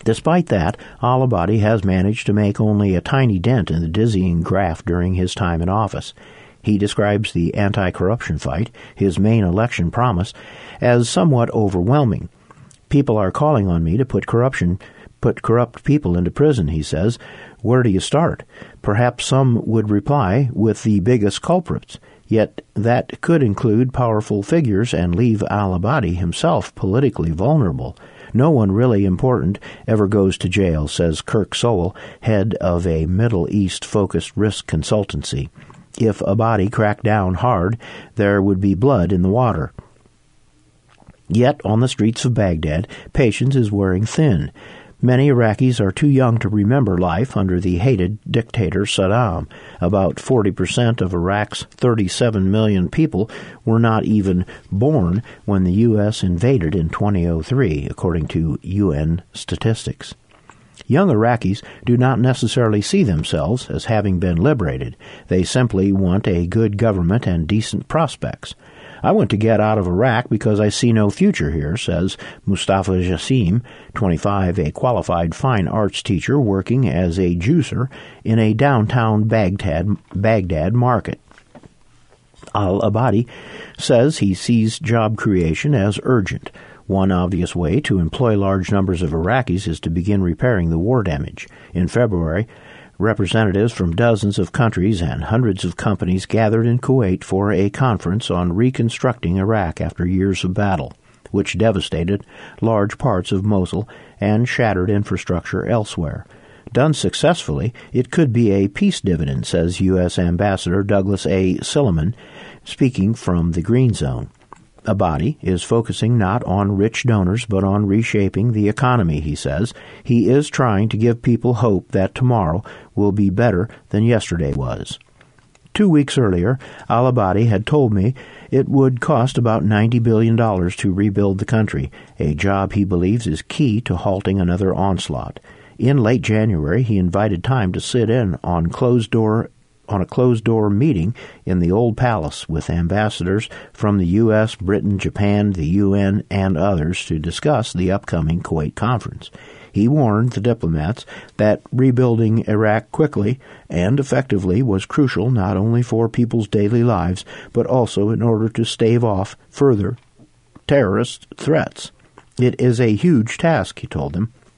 Despite that, al-Abadi has managed to make only a tiny dent in the dizzying graph during his time in office. He describes the anti-corruption fight, his main election promise, as somewhat overwhelming. People are calling on me to put corrupt people into prison, he says. Where do you start? Perhaps some would reply with the biggest culprits. Yet that could include powerful figures and leave al-Abadi himself politically vulnerable. No one really important ever goes to jail, says Kirk Sowell, head of a Middle East-focused risk consultancy. If Abadi cracked down hard, there would be blood in the water. Yet, on the streets of Baghdad, patience is wearing thin. Many Iraqis are too young to remember life under the hated dictator Saddam. About 40% of Iraq's 37 million people were not even born when the U.S. invaded in 2003, according to UN statistics. Young Iraqis do not necessarily see themselves as having been liberated. They simply want a good government and decent prospects. I want to get out of Iraq because I see no future here, says Mustafa Jassim, 25, a qualified fine arts teacher working as a juicer in a downtown Baghdad market. Al-Abadi says he sees job creation as urgent. One obvious way to employ large numbers of Iraqis is to begin repairing the war damage. In February, representatives from dozens of countries and hundreds of companies gathered in Kuwait for a conference on reconstructing Iraq after years of battle, which devastated large parts of Mosul and shattered infrastructure elsewhere. Done successfully, it could be a peace dividend, says U.S. Ambassador Douglas A. Silliman, speaking from the Green Zone. Abadi is focusing not on rich donors but on reshaping the economy, he says. He is trying to give people hope that tomorrow will be better than yesterday was. 2 weeks earlier, al-Abadi had told me it would cost about $90 billion to rebuild the country, a job he believes is key to halting another onslaught. In late January, he invited time to sit in on a closed-door meeting in the Old Palace with ambassadors from the U.S., Britain, Japan, the UN, and others to discuss the upcoming Kuwait conference. He warned the diplomats that rebuilding Iraq quickly and effectively was crucial not only for people's daily lives, but also in order to stave off further terrorist threats. It is a huge task, he told them.